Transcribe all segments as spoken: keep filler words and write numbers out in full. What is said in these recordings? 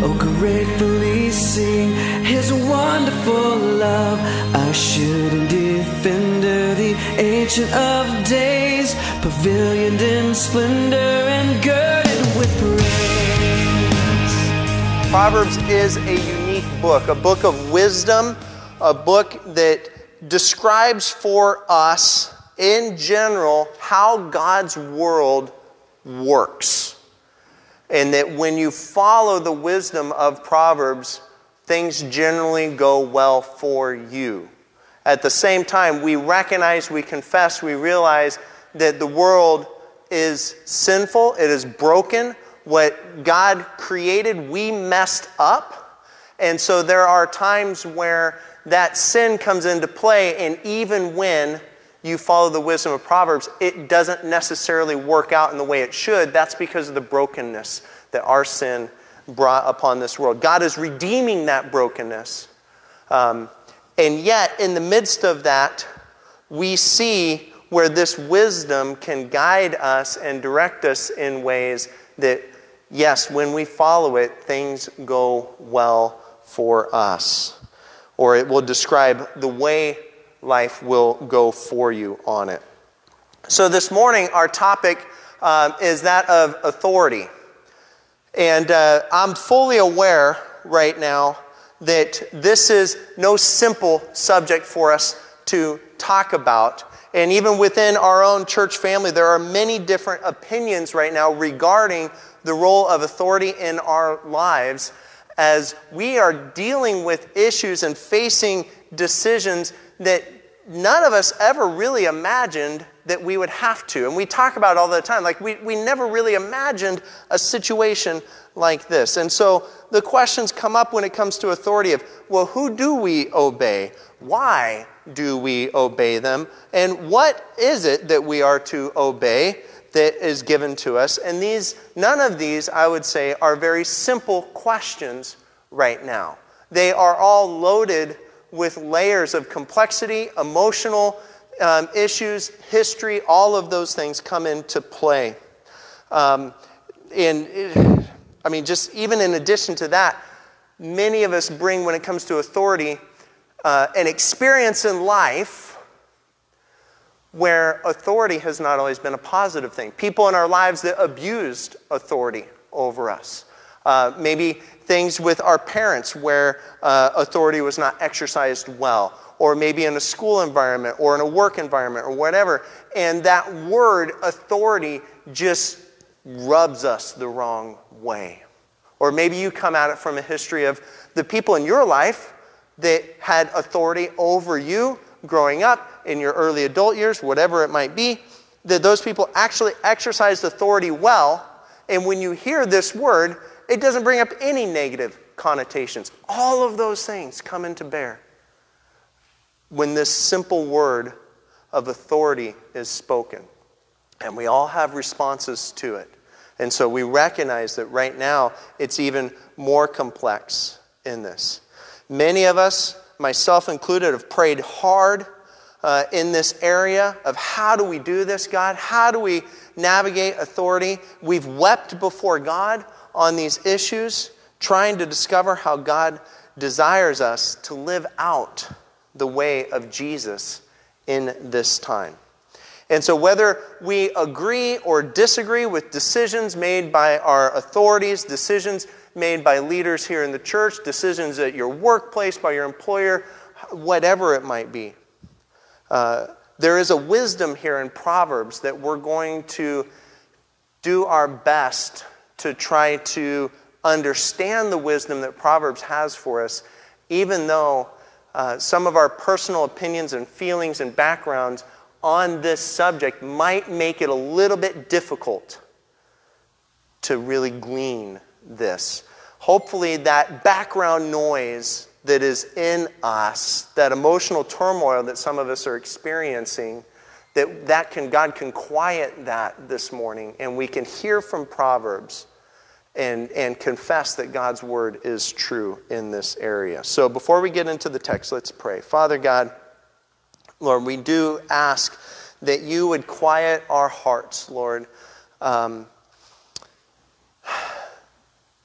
oh gratefully sing His wonderful love, assured and defender, the Ancient of Days, pavilioned in splendor and girded with praise. Proverbs is a unique book, a book of wisdom, a book that describes for us in general how God's world works. And that when you follow the wisdom of Proverbs, things generally go well for you. At the same time, we recognize, we confess, we realize that the world is sinful, it is broken. What God created, we messed up. And so there are times where that sin comes into play, and even when you follow the wisdom of Proverbs, it doesn't necessarily work out in the way it should. That's because of the brokenness that our sin brought upon this world. God is redeeming that brokenness. Um, and yet, in the midst of that, we see where this wisdom can guide us and direct us in ways that, yes, when we follow it, things go well for us. Or it will describe the way life will go for you on it. So this morning, our topic um, is that of authority. And uh, I'm fully aware right now that this is no simple subject for us to talk about. And even within our own church family, there are many different opinions right now regarding the role of authority in our lives as we are dealing with issues and facing decisions that none of us ever really imagined that we would have to. And we talk about it all the time. Like, we, we never really imagined a situation like this. And so the questions come up when it comes to authority of, well, who do we obey? Why do we obey them? And what is it that we are to obey that is given to us? And these, none of these, I would say, are very simple questions right now. They are all loaded with layers of complexity, emotional um, issues, history, all of those things come into play. Um, and, it, I mean, just even in addition to that, many of us bring, when it comes to authority, uh, an experience in life where authority has not always been a positive thing. People in our lives that abused authority over us. Uh, maybe things with our parents where uh, authority was not exercised well, or maybe in a school environment or in a work environment or whatever. And that word authority just rubs us the wrong way. Or maybe you come at it from a history of the people in your life that had authority over you growing up, in your early adult years, whatever it might be, that those people actually exercised authority well. And when you hear this word, it doesn't bring up any negative connotations. All of those things come into bear when this simple word of authority is spoken. And we all have responses to it. And so we recognize that right now it's even more complex in this. Many of us, myself included, have prayed hard uh, in this area of how do we do this, God? How do we navigate authority? We've wept before God on these issues, trying to discover how God desires us to live out the way of Jesus in this time. And so whether we agree or disagree with decisions made by our authorities, decisions made by leaders here in the church, decisions at your workplace, by your employer, whatever it might be, uh, there is a wisdom here in Proverbs that we're going to do our best to try to understand the wisdom that Proverbs has for us, even though uh, some of our personal opinions and feelings and backgrounds on this subject might make it a little bit difficult to really glean this. Hopefully that background noise that is in us, that emotional turmoil that some of us are experiencing, that, that can God can quiet that this morning, and we can hear from Proverbs and, and confess that God's word is true in this area. So before we get into the text, let's pray. Father God, Lord, we do ask that you would quiet our hearts, Lord. Um,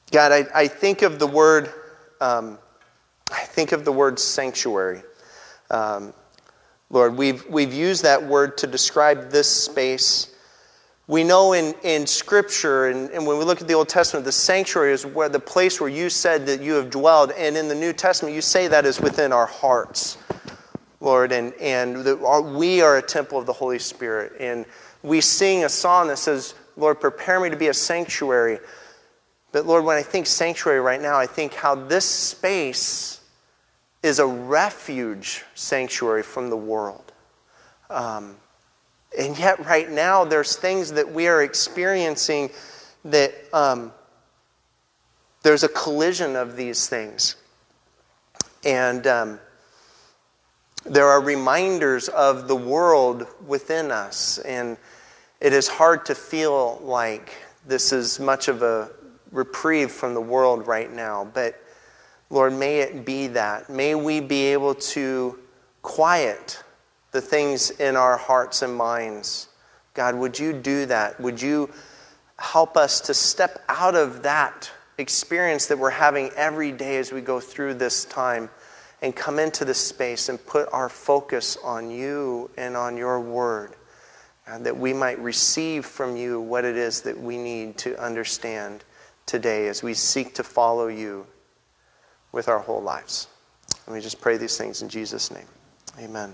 God, I, I think of the word, um, I think of the word sanctuary. Um, Lord, we've we've used that word to describe this space. We know in, in Scripture, and, and when we look at the Old Testament, the sanctuary is where the place where you said that you have dwelled. And in the New Testament, you say that is within our hearts, Lord. And, and that our, we are a temple of the Holy Spirit. And we sing a song that says, Lord, prepare me to be a sanctuary. But Lord, when I think sanctuary right now, I think how this space is a refuge sanctuary from the world. Um And yet right now there's things that we are experiencing that um, there's a collision of these things. And um, there are reminders of the world within us. And it is hard to feel like this is much of a reprieve from the world right now. But Lord, may it be that. May we be able to quiet the things in our hearts and minds. God, would you do that? Would you help us to step out of that experience that we're having every day as we go through this time and come into this space and put our focus on you and on your word, and that we might receive from you what it is that we need to understand today as we seek to follow you with our whole lives. Let me just pray these things in Jesus' name. Amen.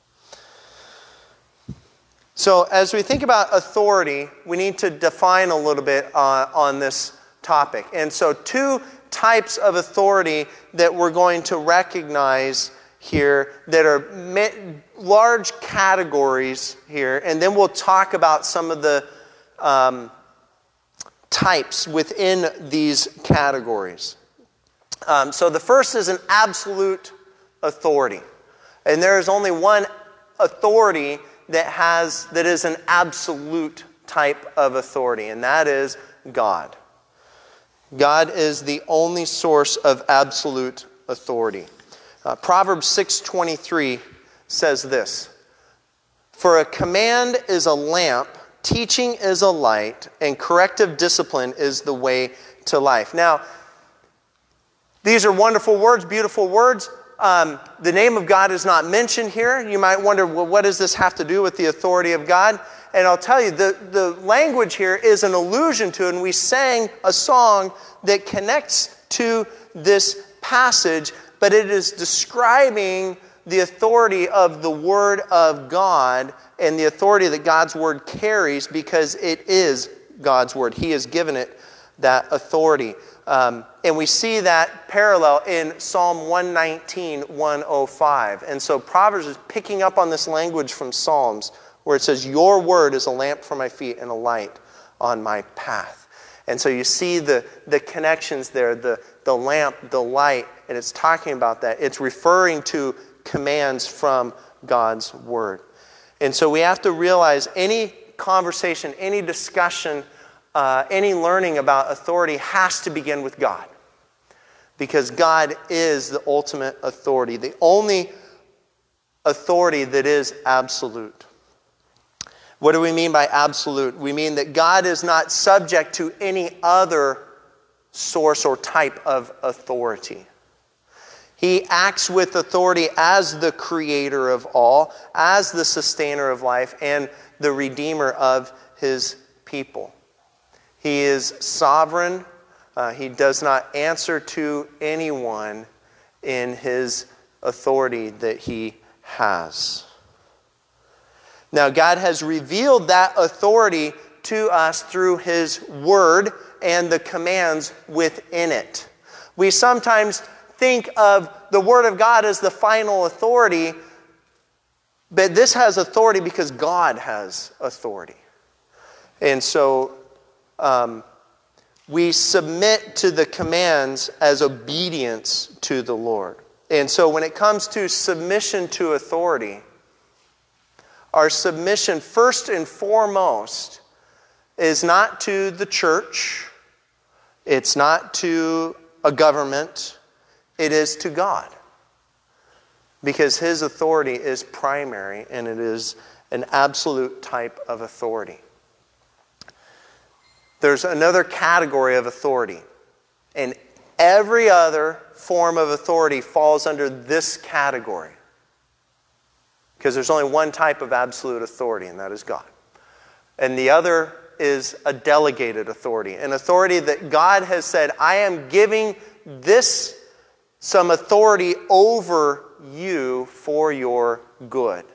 So as we think about authority, we need to define a little bit uh, on this topic. And so two types of authority that we're going to recognize here that are large categories here. And then we'll talk about some of the um, types within these categories. Um, so the first is an absolute authority. And there is only one authority that has that is an absolute type of authority, and that is God. God is the only source of absolute authority. Uh, Proverbs six twenty-three says this: "For a command is a lamp, teaching is a light, and corrective discipline is the way to life." Now, these are wonderful words, beautiful words. Um, the name of God is not mentioned here. You might wonder, well, what does this have to do with the authority of God? And I'll tell you, the, the language here is an allusion to, and we sang a song that connects to this passage, but it is describing the authority of the Word of God and the authority that God's Word carries, because it is God's Word. He has given it that authority. Um, and we see that parallel in Psalm one nineteen, one oh five. And so Proverbs is picking up on this language from Psalms where it says, "Your word is a lamp for my feet and a light on my path." And so you see the, the connections there, the, the lamp, the light, and it's talking about that. It's referring to commands from God's word. And so we have to realize any conversation, any discussion, Uh, any learning about authority has to begin with God, because God is the ultimate authority, the only authority that is absolute. What do we mean by absolute? We mean that God is not subject to any other source or type of authority. He acts with authority as the creator of all, as the sustainer of life, and the redeemer of his people. He is sovereign. Uh, he does not answer to anyone in his authority that he has. Now, God has revealed that authority to us through his word and the commands within it. We sometimes think of the word of God as the final authority, but this has authority because God has authority. And so Um, we submit to the commands as obedience to the Lord. And so when it comes to submission to authority, our submission first and foremost is not to the church, it's not to a government, it is to God. Because his authority is primary, and it is an absolute type of authority. There's another category of authority, And every other form of authority falls under this category. Because there's only one type of absolute authority, and that is God. And the other is a delegated authority. An authority that God has said, I am giving this some authority over you for your good.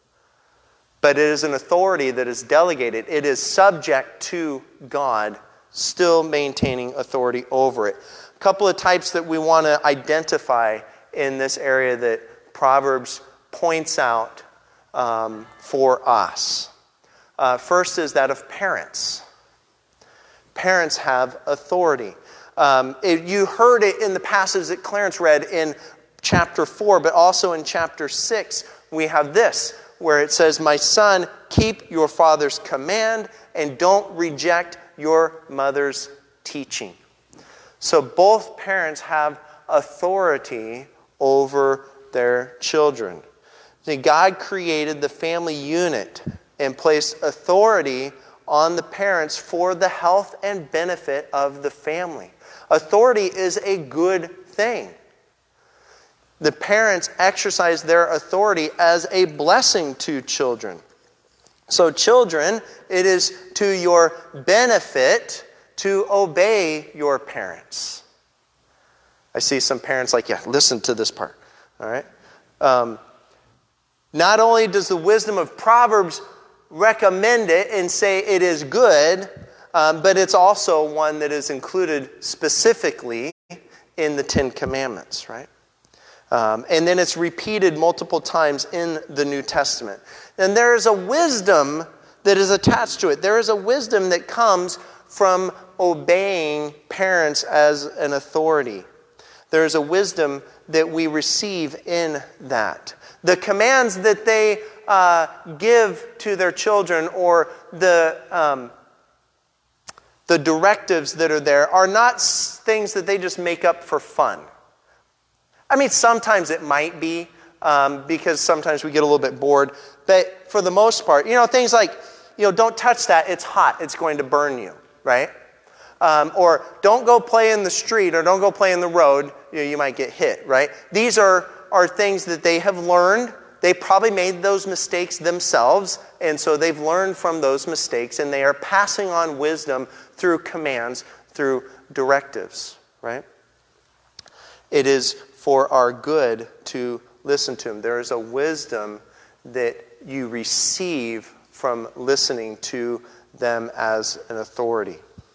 But it is an authority that is delegated. It is subject to God, still maintaining authority over it. A couple of types that we want to identify in this area that Proverbs points out um, for us. Uh, first is that of parents. Parents have authority. Um, it, you heard it in the passage that Clarence read in chapter four, but also in chapter six, we have this, where it says, my son, keep your father's command and don't reject your mother's teaching. So both parents have authority over their children. See, God created the family unit and placed authority on the parents for the health and benefit of the family. Authority is a good thing. The parents exercise their authority as a blessing to children. So children, it is to your benefit to obey your parents. I see some parents like, yeah, listen to this part. All right. Um, not only does the wisdom of Proverbs recommend it and say it is good, um, but it's also one that is included specifically in the Ten Commandments, right? Um, and then it's repeated multiple times in the New Testament. And there is a wisdom that is attached to it. There is a wisdom that comes from obeying parents as an authority. There is a wisdom that we receive in that. The commands that they uh, give to their children, or the um, the directives that are there, are not things that they just make up for fun. I mean, sometimes it might be, um, because sometimes we get a little bit bored. But for the most part, you know, things like, you know, don't touch that, it's hot, it's going to burn you, right? Um, or don't go play in the street, or don't go play in the road, you know, you might get hit, right? These are, are things that they have learned. They probably made those mistakes themselves, and so they've learned from those mistakes, and they are passing on wisdom through commands, through directives, right? It is for our good to listen to them. There is a wisdom that you receive from listening to them as an authority.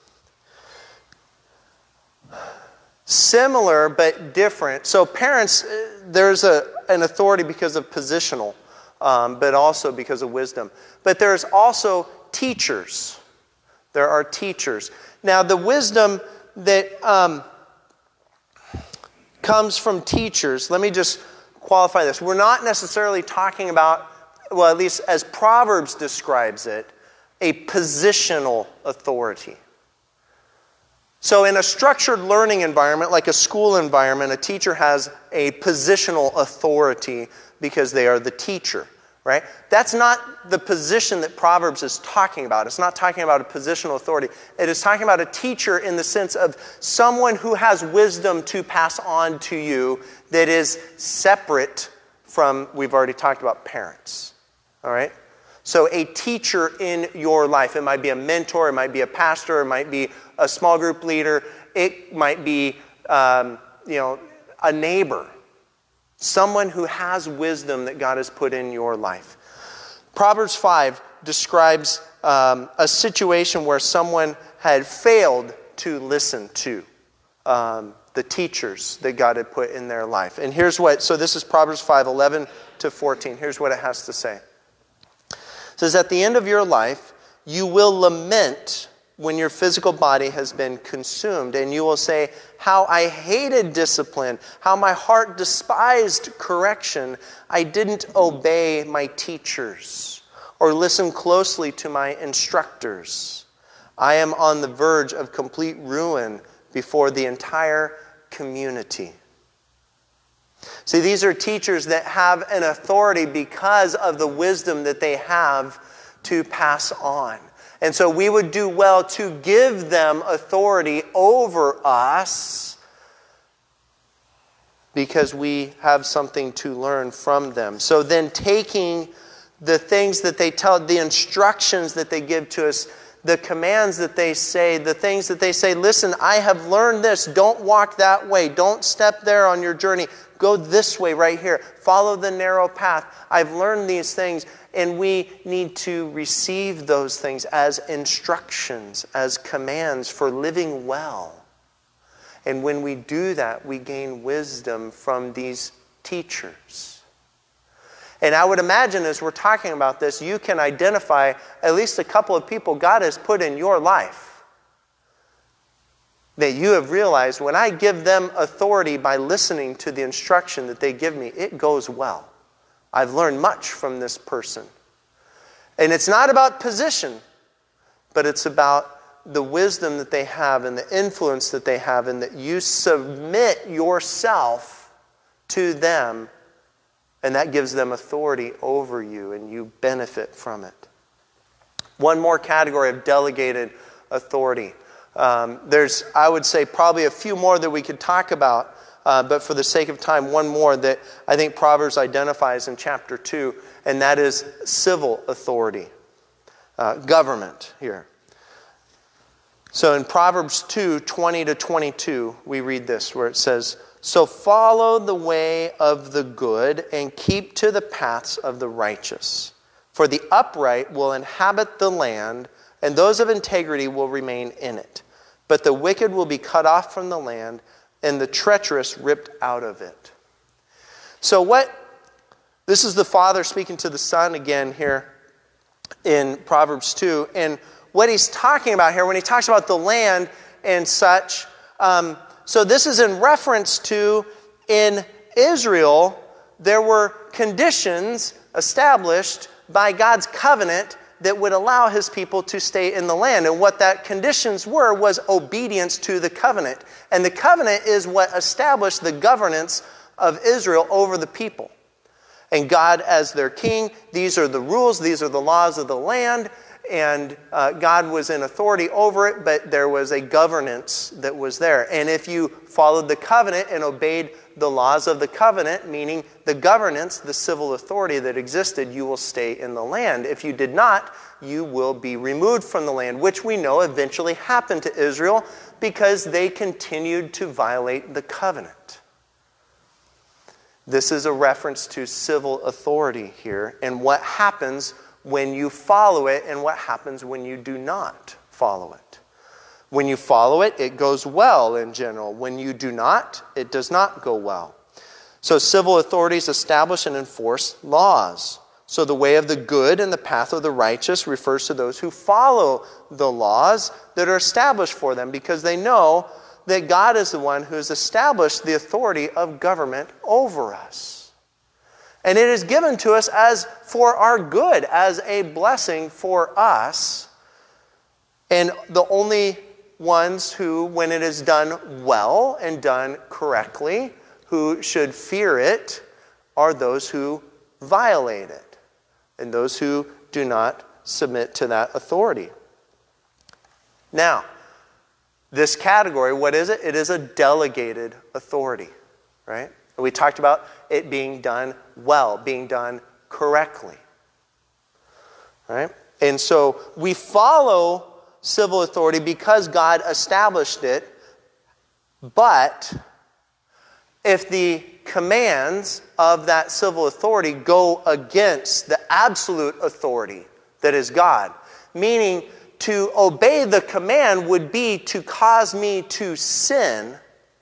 Similar but different. So parents, there's a, an authority because of positional, um, but also because of wisdom. But there's also teachers. There are teachers. Now the wisdom that um, comes from teachers, let me just qualify this. We're not necessarily talking about, well, at least as Proverbs describes it, a positional authority. So in a structured learning environment, like a school environment, a teacher has a positional authority because they are the teacher, right? That's not the position that Proverbs is talking about. It's not talking about a positional authority. It is talking about a teacher in the sense of someone who has wisdom to pass on to you that is separate from, we've already talked about, parents, all right? So a teacher in your life, it might be a mentor, it might be a pastor, it might be a small group leader, it might be um, you know, a neighbor, someone who has wisdom that God has put in your life. Proverbs five describes um, a situation where someone had failed to listen to um, the teachers that God had put in their life. And here's what, so this is Proverbs five, eleven to fourteen. Here's what it has to say. It says, at the end of your life, you will lament when your physical body has been consumed, and you will say, how I hated discipline, how my heart despised correction. I didn't obey my teachers or listen closely to my instructors. I am on the verge of complete ruin before the entire community. See, these are teachers that have an authority because of the wisdom that they have to pass on. And so we would do well to give them authority over us because we have something to learn from them. So then taking the things that they tell, the instructions that they give to us, the commands that they say, the things that they say, listen, I have learned this. Don't walk that way. Don't step there on your journey. Go this way right here. Follow the narrow path. I've learned these things. And we need to receive those things as instructions, as commands for living well. And when we do that, we gain wisdom from these teachers. And I would imagine as we're talking about this, you can identify at least a couple of people God has put in your life that you have realized when I give them authority by listening to the instruction that they give me, it goes well. I've learned much from this person. And it's not about position, but it's about the wisdom that they have and the influence that they have, and that you submit yourself to them, and that gives them authority over you, and you benefit from it. One more category of delegated authority. Um, there's, I would say, probably a few more that we could talk about. Uh, but for the sake of time, one more that I think Proverbs identifies in chapter two, and that is civil authority, uh, government here. So in Proverbs two, twenty to twenty-two, we read this, where it says, so follow the way of the good and keep to the paths of the righteous. For the upright will inhabit the land, and those of integrity will remain in it. But the wicked will be cut off from the land, and the treacherous ripped out of it. So what, this is the Father speaking to the Son again here in Proverbs two. And what he's talking about here, when he talks about the land and such, um, so this is in reference to, in Israel, there were conditions established by God's covenant that would allow his people to stay in the land. And what that conditions were was obedience to the covenant. And the covenant is what established the governance of Israel over the people. And God as their king, these are the rules, these are the laws of the land, and uh, God was in authority over it, but there was a governance that was there. And if you followed the covenant and obeyed the laws of the covenant, meaning the governance, the civil authority that existed, you will stay in the land. If you did not, you will be removed from the land, which we know eventually happened to Israel because they continued to violate the covenant. This is a reference to civil authority here and what happens when you follow it and what happens when you do not follow it. When you follow it, it goes well in general. When you do not, it does not go well. So civil authorities establish and enforce laws. So the way of the good and the path of the righteous refers to those who follow the laws that are established for them because they know that God is the one who has established the authority of government over us. And it is given to us as for our good, as a blessing for us. And the only ones who, when it is done well and done correctly, who should fear it, are those who violate it, and those who do not submit to that authority. Now, this category, what is it? It is a delegated authority, right? We talked about it being done well, being done correctly. Right? And so we follow civil authority because God established it, but if the commands of that civil authority go against the absolute authority that is God, meaning to obey the command would be to cause me to sin,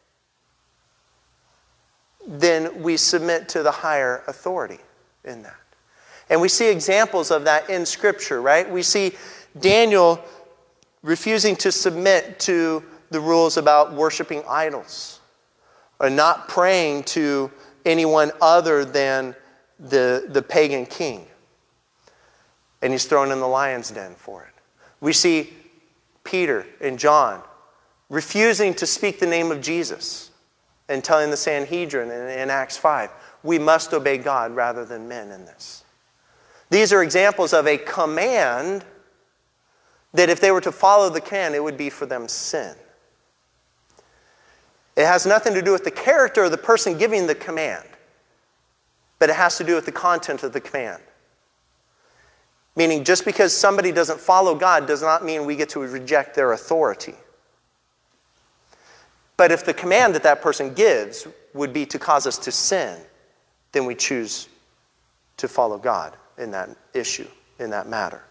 then we submit to the higher authority in that. And we see examples of that in Scripture, right? We see Daniel refusing to submit to the rules about worshiping idols or not praying to anyone other than the, the pagan king. And he's thrown in the lion's den for it. We see Peter and John refusing to speak the name of Jesus and telling the Sanhedrin in, in Acts five, we must obey God rather than men in this. These are examples of a command that if they were to follow the command, it would be for them sin. It has nothing to do with the character of the person giving the command, but it has to do with the content of the command. Meaning, just because somebody doesn't follow God does not mean we get to reject their authority. But if the command that that person gives would be to cause us to sin, then we choose to follow God in that issue, in that matter.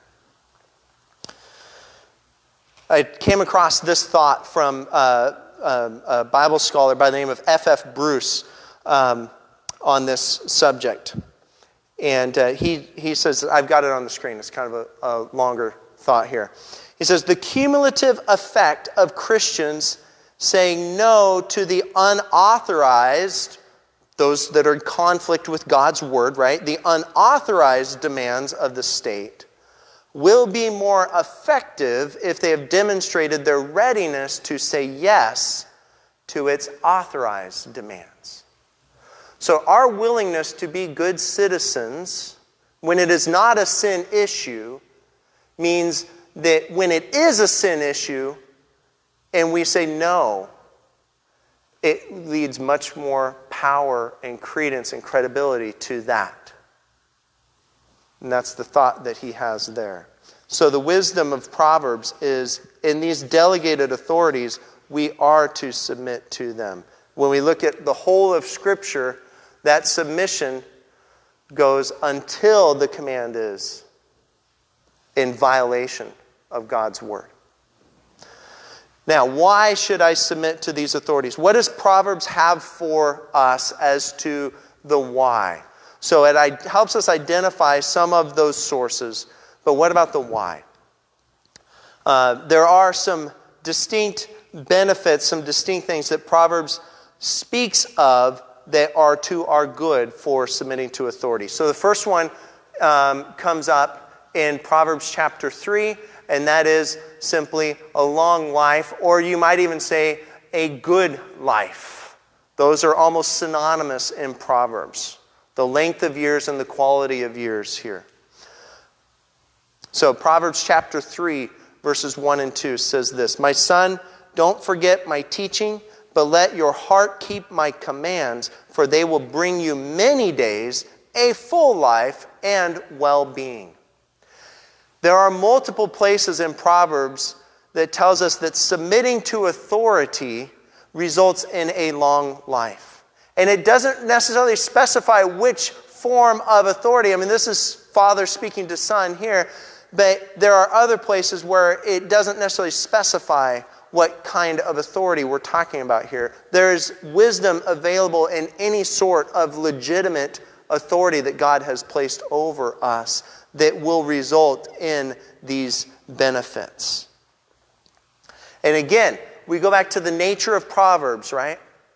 I came across this thought from uh, a, a Bible scholar by the name of F F Bruce um, on this subject. And uh, he, he says, I've got it on the screen, it's kind of a, a longer thought here. He says, the cumulative effect of Christians saying no to the unauthorized, those that are in conflict with God's word, right? The unauthorized demands of the state will be more effective if they have demonstrated their readiness to say yes to its authorized demands. So our willingness to be good citizens, when it is not a sin issue, means that when it is a sin issue and we say no, it leads much more power and credence and credibility to that. And that's the thought that he has there. So the wisdom of Proverbs is, in these delegated authorities, we are to submit to them. When we look at the whole of Scripture, that submission goes until the command is in violation of God's word. Now, why should I submit to these authorities? What does Proverbs have for us as to the why? So it helps us identify some of those sources, but what about the why? Uh, there are some distinct benefits, some distinct things that Proverbs speaks of that are to our good for submitting to authority. So the first one um, comes up in Proverbs chapter three, and that is simply a long life, or you might even say a good life. Those are almost synonymous in Proverbs. The length of years and the quality of years here. So Proverbs chapter three, verses one and two says this, my son, don't forget my teaching, but let your heart keep my commands, for they will bring you many days, a full life, and well-being. There are multiple places in Proverbs that tells us that submitting to authority results in a long life. And it doesn't necessarily specify which form of authority. I mean, this is father speaking to son here, but there are other places where it doesn't necessarily specify what kind of authority we're talking about here. There is wisdom available in any sort of legitimate authority that God has placed over us that will result in these benefits. And again, we go back to the nature of Proverbs, right?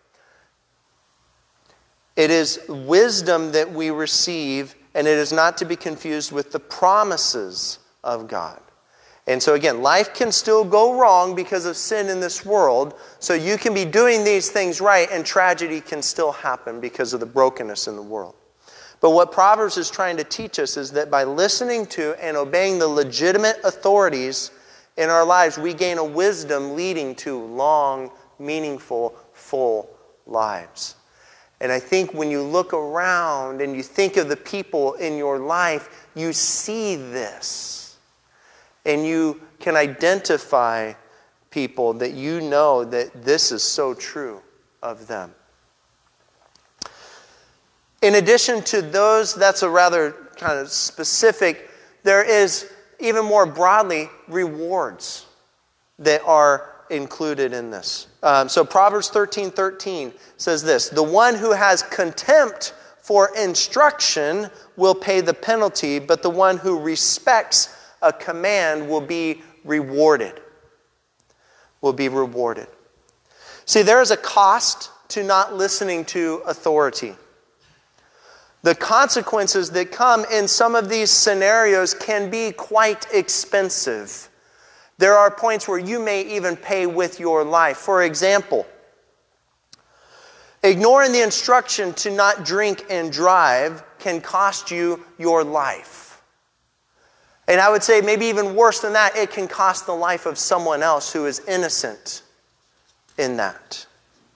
It is wisdom that we receive, and it is not to be confused with the promises of God. And so again, life can still go wrong because of sin in this world. So you can be doing these things right, and tragedy can still happen because of the brokenness in the world. But what Proverbs is trying to teach us is that by listening to and obeying the legitimate authorities in our lives, we gain a wisdom leading to long, meaningful, full lives. And I think when you look around and you think of the people in your life, you see this. And you can identify people that you know that this is so true of them. In addition to those, that's a rather kind of specific, there is even more broadly rewards that are included in this. Um, so Proverbs thirteen thirteen says this, the one who has contempt for instruction will pay the penalty, but the one who respects a command will be rewarded. Will be rewarded. See, there is a cost to not listening to authority. The consequences that come in some of these scenarios can be quite expensive. There are points where you may even pay with your life. For example, ignoring the instruction to not drink and drive can cost you your life. And I would say maybe even worse than that, it can cost the life of someone else who is innocent in that.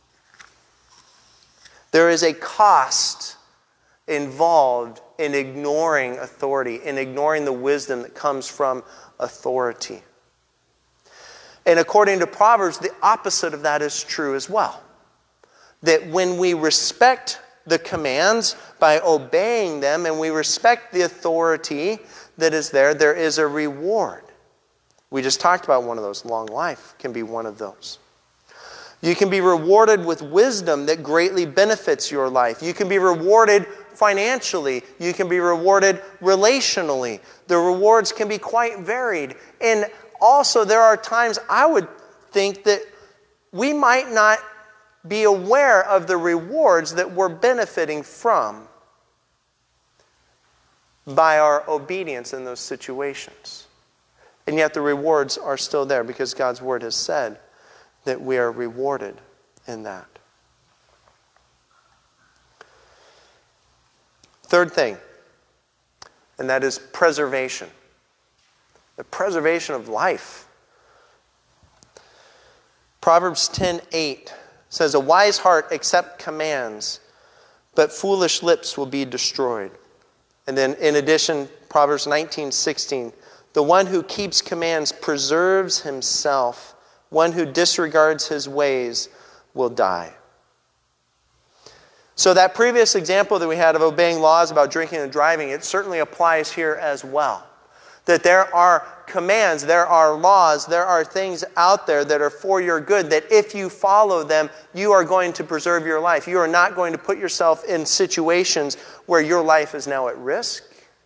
There is a cost involved in ignoring authority, in ignoring the wisdom that comes from authority. And according to Proverbs, the opposite of that is true as well. That when we respect the commands by obeying them and we respect the authority that is there, there is a reward. We just talked about one of those. Long life can be one of those. You can be rewarded with wisdom that greatly benefits your life. You can be rewarded financially. You can be rewarded relationally. The rewards can be quite varied. And also there are times I would think that we might not be aware of the rewards that we're benefiting from by our obedience in those situations. And yet the rewards are still there because God's Word has said that we are rewarded in that. Third thing, and that is preservation. The preservation of life. Proverbs ten eight says, "A wise heart accepts commands, but foolish lips will be destroyed." And then in addition, Proverbs nineteen sixteen, "The one who keeps commands preserves himself. One who disregards his ways will die." So that previous example that we had of obeying laws about drinking and driving, it certainly applies here as well. That there are commands, there are laws, there are things out there that are for your good, that if you follow them, you are going to preserve your life. You are not going to put yourself in situations where your life is now at risk,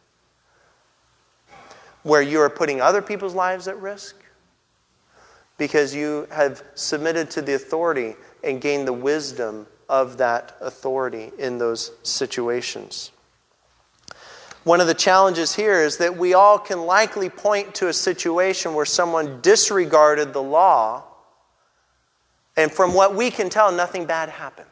where you are putting other people's lives at risk, because you have submitted to the authority and gained the wisdom of that authority in those situations. One of the challenges here is that we all can likely point to a situation where someone disregarded the law, and from what we can tell, nothing bad happened.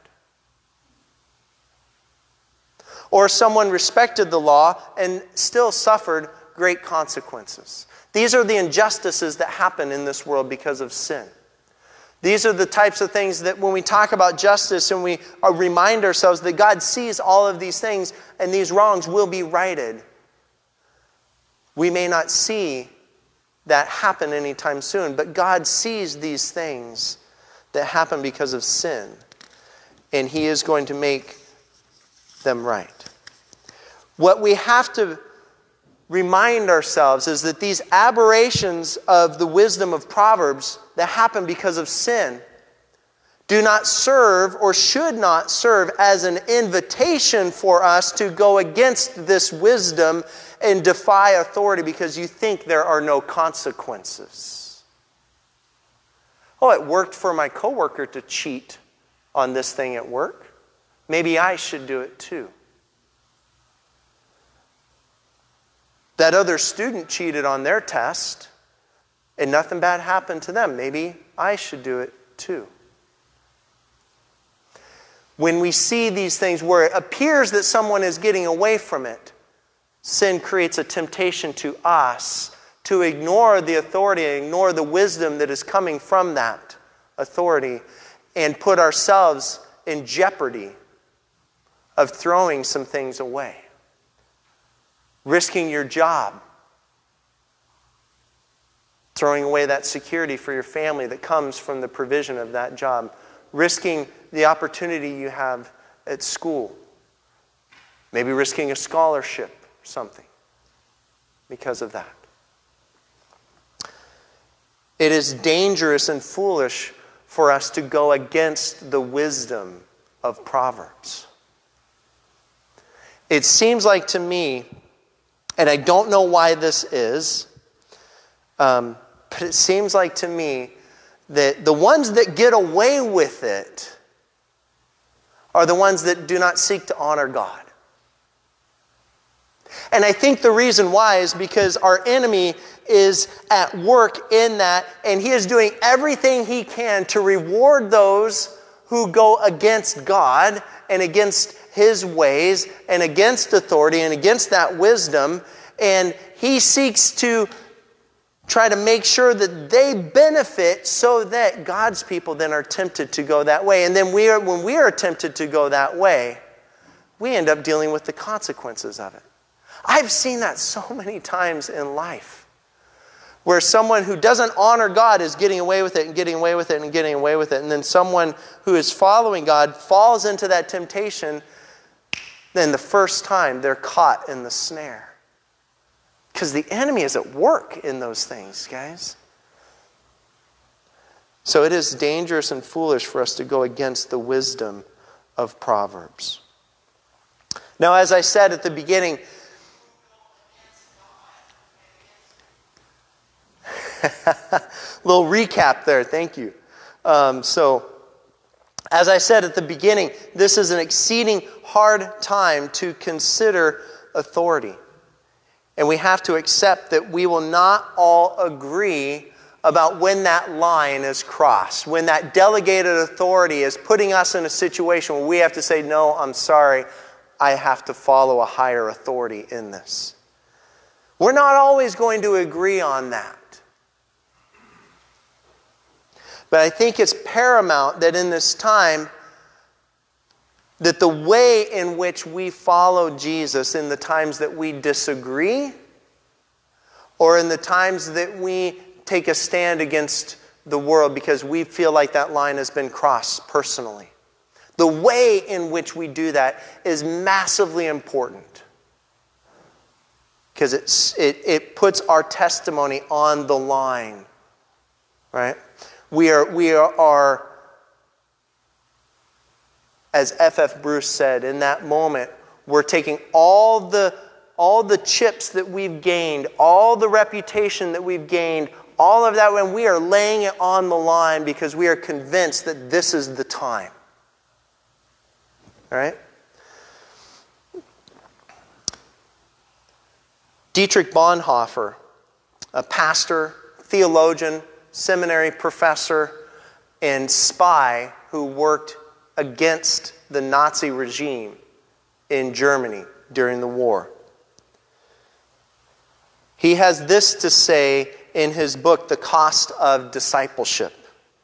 Or someone respected the law and still suffered great consequences. These are the injustices that happen in this world because of sin. These are the types of things that when we talk about justice and we remind ourselves that God sees all of these things and these wrongs will be righted, we may not see that happen anytime soon, but God sees these things that happen because of sin, and He is going to make them right. What we have to remind ourselves is that these aberrations of the wisdom of Proverbs that happen because of sin do not serve or should not serve as an invitation for us to go against this wisdom and defy authority because you think there are no consequences. Oh, it worked for my coworker to cheat on this thing at work. Maybe I should do it too. That other student cheated on their test and nothing bad happened to them. Maybe I should do it too. When we see these things where it appears that someone is getting away from it, sin creates a temptation to us to ignore the authority, ignore the wisdom that is coming from that authority, and put ourselves in jeopardy of throwing some things away. Risking your job. Throwing away that security for your family that comes from the provision of that job. Risking the opportunity you have at school. Maybe risking a scholarship or something because of that. It is dangerous and foolish for us to go against the wisdom of Proverbs. It seems like to me, and I don't know why this is, um, but it seems like to me that the ones that get away with it are the ones that do not seek to honor God. And I think the reason why is because our enemy is at work in that, and he is doing everything he can to reward those who go against God and against His ways and against authority and against that wisdom. And he seeks to try to make sure that they benefit so that God's people then are tempted to go that way. And then we are, when we are tempted to go that way, we end up dealing with the consequences of it. I've seen that so many times in life, where someone who doesn't honor God is getting away with it and getting away with it and getting away with it. And then someone who is following God falls into that temptation. Then the first time they're caught in the snare. Because the enemy is at work in those things, guys. So it is dangerous and foolish for us to go against the wisdom of Proverbs. Now, as I said at the beginning, little recap there, thank you. Um, so, as I said at the beginning, this is an exceeding hard time to consider authority. And we have to accept that we will not all agree about when that line is crossed, when that delegated authority is putting us in a situation where we have to say, no, I'm sorry, I have to follow a higher authority in this. We're not always going to agree on that. But I think it's paramount that in this time, that the way in which we follow Jesus in the times that we disagree, or in the times that we take a stand against the world because we feel like that line has been crossed personally, the way in which we do that is massively important. Because it's, it, it puts our testimony on the line. Right? We are, we are, are, as F F Bruce said, in that moment, we're taking all the, all the chips that we've gained, all the reputation that we've gained, all of that, and we are laying it on the line because we are convinced that this is the time. All right? Dietrich Bonhoeffer, a pastor, theologian, seminary professor, and spy who worked against the Nazi regime in Germany during the war. He has this to say in his book, The Cost of Discipleship.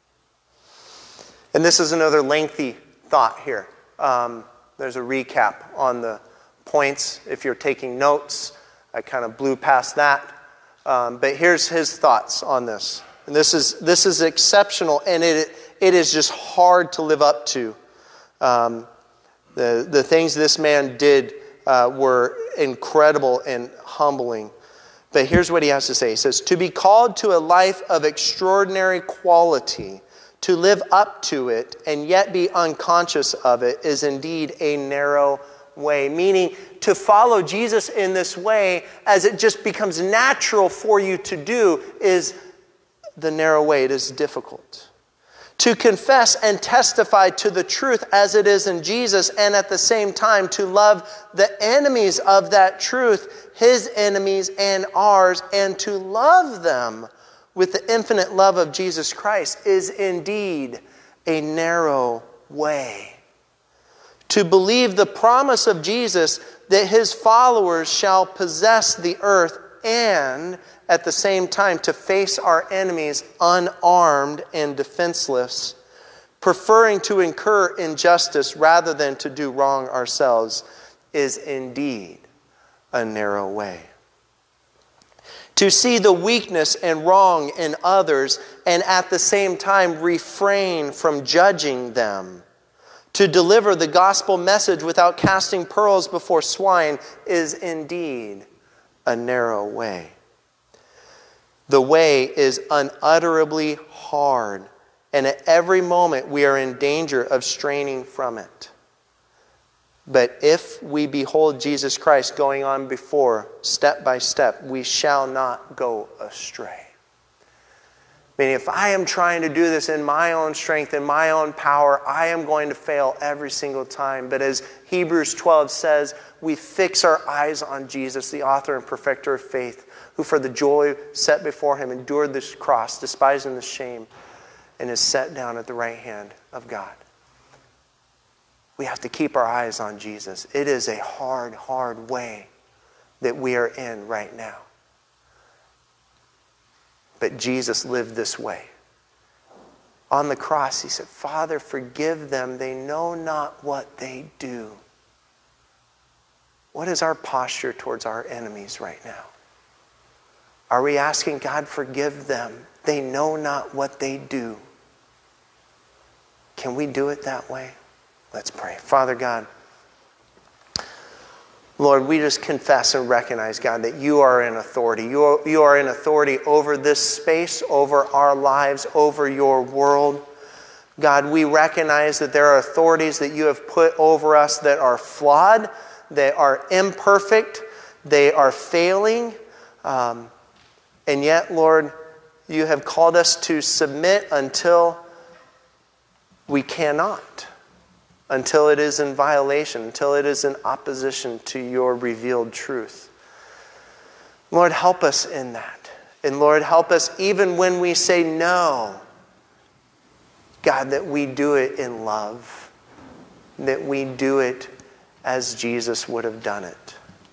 And this is another lengthy thought here. Um, there's a recap on the points. If you're taking notes, I kind of blew past that. Um, but here's his thoughts on this. And this is this is exceptional, and it it is just hard to live up to. Um, the the things this man did uh, were incredible and humbling. But here's what he has to say. He says, "To be called to a life of extraordinary quality, to live up to it and yet be unconscious of it, is indeed a narrow way." Meaning, to follow Jesus in this way, as it just becomes natural for you to do, is the narrow way. It is difficult. To confess and testify to the truth as it is in Jesus, and at the same time to love the enemies of that truth, his enemies and ours, and to love them with the infinite love of Jesus Christ, is indeed a narrow way. To believe the promise of Jesus that his followers shall possess the earth, and at the same time to face our enemies unarmed and defenseless, preferring to incur injustice rather than to do wrong ourselves, is indeed a narrow way. To see the weakness and wrong in others and at the same time refrain from judging them, to deliver the gospel message without casting pearls before swine, is indeed a narrow way. The way is unutterably hard, and at every moment we are in danger of straining from it. But if we behold Jesus Christ going on before, step by step, we shall not go astray. I mean, if I am trying to do this in my own strength, in my own power, I am going to fail every single time. But as Hebrews twelve says, we fix our eyes on Jesus, the author and perfecter of faith, who for the joy set before him endured this cross, despising the shame, and is set down at the right hand of God. We have to keep our eyes on Jesus. It is a hard, hard way that we are in right now. But Jesus lived this way. On the cross, he said, Father, forgive them. They know not what they do. What is our posture towards our enemies right now? Are we asking God, forgive them? They know not what they do. Can we do it that way? Let's pray. Father God, Lord, we just confess and recognize, God, that you are in authority. You are, you are in authority over this space, over our lives, over your world. God, we recognize that there are authorities that you have put over us that are flawed, they are imperfect, they are failing. Um, and yet, Lord, you have called us to submit until we cannot. Until it is in violation, until it is in opposition to your revealed truth. Lord, help us in that. And Lord, help us even when we say no, God, that we do it in love, that we do it as Jesus would have done it,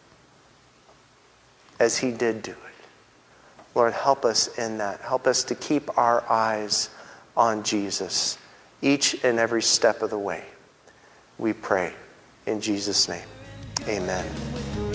as he did do it. Lord, help us in that. Help us to keep our eyes on Jesus each and every step of the way. We pray in Jesus' name. Amen.